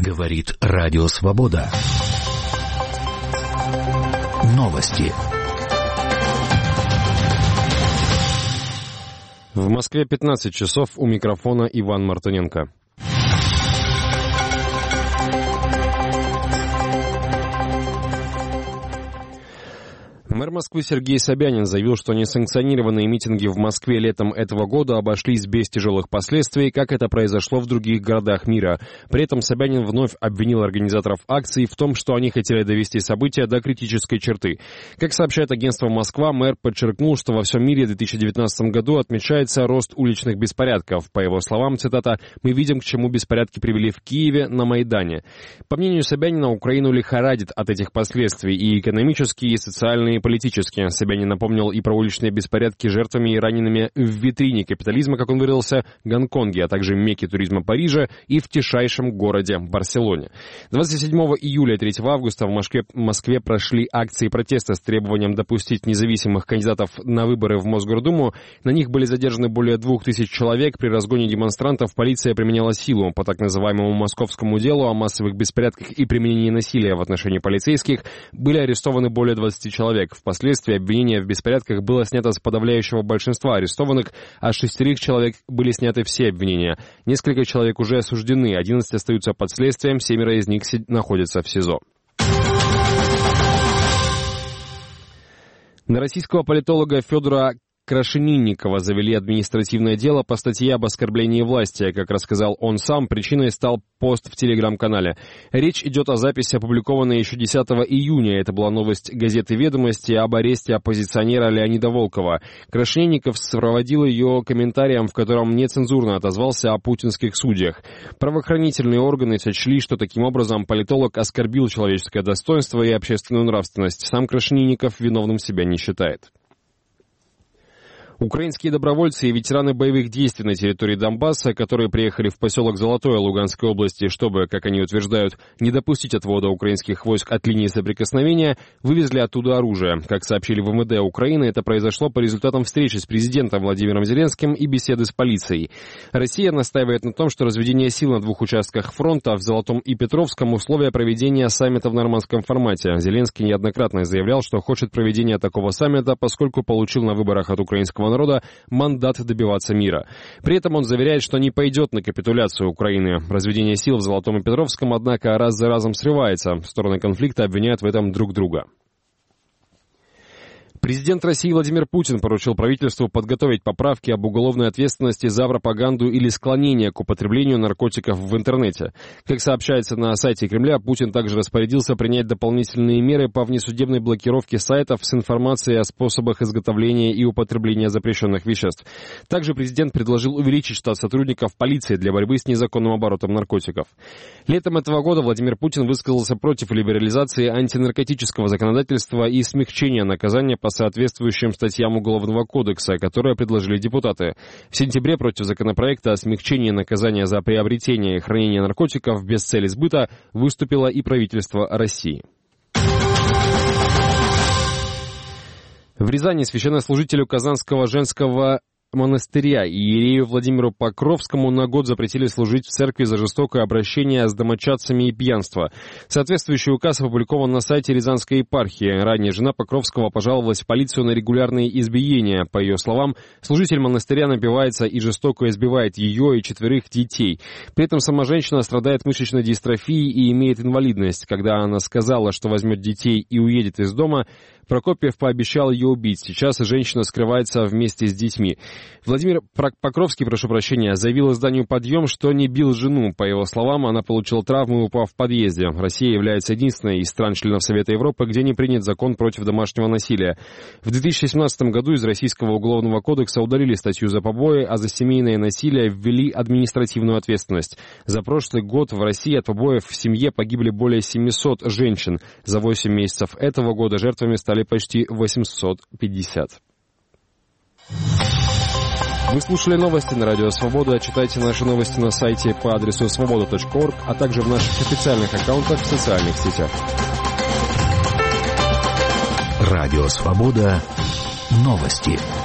Говорит Радио Свобода. Новости. В Москве 15 часов, у микрофона Иван Мартыненко. Мэр Москвы Сергей Собянин заявил, что несанкционированные митинги в Москве летом этого года обошлись без тяжелых последствий, как это произошло в других городах мира. При этом Собянин вновь обвинил организаторов акций в том, что они хотели довести события до критической черты. Как сообщает агентство «Москва», мэр подчеркнул, что во всем мире в 2019 году отмечается рост уличных беспорядков. По его словам, цитата, «Мы видим, к чему беспорядки привели в Киеве, на Майдане». По мнению Собянина, Украину лихорадит от этих последствий и экономические, и социальные, и политически. Собянин напомнил и про уличные беспорядки жертвами и ранеными в витрине капитализма, как он выразился, Гонконге, а также Мекке туризма Парижа и в тишайшем городе Барселоне. 27 июля и 3 августа в Москве прошли акции протеста с требованием допустить независимых кандидатов на выборы в Мосгордуму. На них были задержаны более 2000 человек. При разгоне демонстрантов полиция применяла силу. По так называемому московскому делу о массовых беспорядках и применении насилия в отношении полицейских были арестованы более 20 человек. Впоследствии обвинение в беспорядках было снято с подавляющего большинства арестованных, а с 6 человек были сняты все обвинения. Несколько человек уже осуждены, 11 остаются под следствием, 7 из них находятся в СИЗО. На российского политолога Федора Крашенинникова завели административное дело по статье об оскорблении власти. Как рассказал он сам, причиной стал пост в телеграм-канале. Речь идет о записи, опубликованной еще 10 июня. Это была новость газеты «Ведомости» об аресте оппозиционера Леонида Волкова. Крашенинников сопроводил ее комментарием, в котором нецензурно отозвался о путинских судьях. Правоохранительные органы сочли, что таким образом политолог оскорбил человеческое достоинство и общественную нравственность. Сам Крашенинников виновным себя не считает. Украинские добровольцы и ветераны боевых действий на территории Донбасса, которые приехали в поселок Золотое Луганской области, чтобы, как они утверждают, не допустить отвода украинских войск от линии соприкосновения, вывезли оттуда оружие. Как сообщили в МВД Украины, это произошло по результатам встречи с президентом Владимиром Зеленским и беседы с полицией. Россия настаивает на том, что разведение сил на двух участках фронта, в Золотом и Петровском, условия проведения саммита в нормандском формате. Зеленский неоднократно заявлял, что хочет проведения такого саммита, поскольку получил на выборах от украинского народа мандат добиваться мира. При этом он заверяет, что не пойдет на капитуляцию Украины. Разведение сил в Золотом и Петровском, однако, раз за разом срывается. Стороны конфликта обвиняют в этом друг друга. Президент России Владимир Путин поручил правительству подготовить поправки об уголовной ответственности за пропаганду или склонение к употреблению наркотиков в интернете. Как сообщается на сайте Кремля, Путин также распорядился принять дополнительные меры по внесудебной блокировке сайтов с информацией о способах изготовления и употребления запрещенных веществ. Также президент предложил увеличить штат сотрудников полиции для борьбы с незаконным оборотом наркотиков. Летом этого года Владимир Путин высказался против либерализации антинаркотического законодательства и смягчения наказания по соответствующим статьям Уголовного кодекса, которые предложили депутаты. В сентябре против законопроекта о смягчении наказания за приобретение и хранение наркотиков без цели сбыта выступило и правительство России. В Рязани священнослужителю Казанского женского монастыря иерею Владимиру Покровскому на год запретили служить в церкви за жестокое обращение с домочадцами и пьянство. Соответствующий указ опубликован на сайте Рязанской епархии. Ранее жена Покровского пожаловалась в полицию на регулярные избиения. По ее словам, служитель монастыря напивается и жестоко избивает ее и 4 детей. При этом сама женщина страдает мышечной дистрофией и имеет инвалидность. Когда она сказала, что возьмет детей и уедет из дома, Прокопьев пообещал ее убить. Сейчас женщина скрывается вместе с детьми. Владимир Покровский, заявил изданию «Подъем», что не бил жену. По его словам, она получила травму, упав в подъезде. Россия является единственной из стран-членов Совета Европы, где не принят закон против домашнего насилия. В 2017 году из Российского уголовного кодекса удалили статью за побои, а за семейное насилие ввели административную ответственность. За прошлый год в России от побоев в семье погибли более 700 женщин. За 8 месяцев этого года жертвами стали почти 850. Вы слушали новости на Радио Свобода. Читайте наши новости на сайте по адресу svoboda.org, а также в наших официальных аккаунтах в социальных сетях. Радио Свобода. Новости.